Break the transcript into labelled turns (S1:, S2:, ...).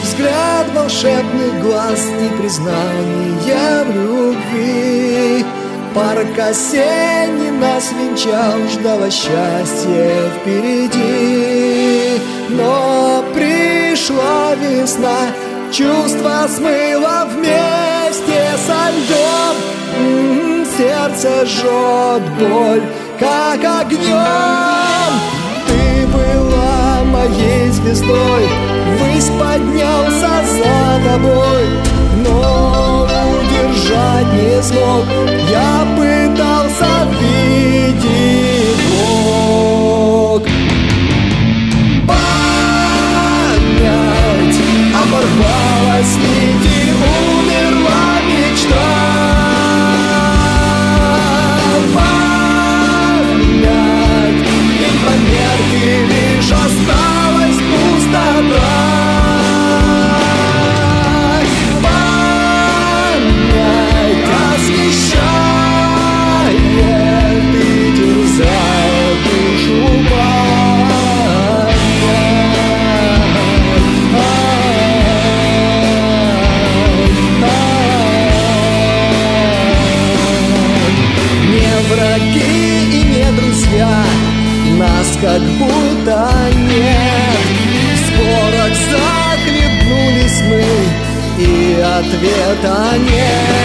S1: взгляд волшебных глаз и признание в любви. Парк осенний нас венчал, ждало счастье впереди. Но пришла весна, чувства смыло вместе со льдом. Сердце жжет боль, как огнем. Ты была моей звездой, ввысь поднялся за тобой, но удержать не смог, я пытался видеть Бог. Память оборвалась, нити, умерла мечта. Память и померки, лишь осталась пустота. Враги и не друзья, нас как будто нет. В спорах захлебнулись мы, и ответа нет.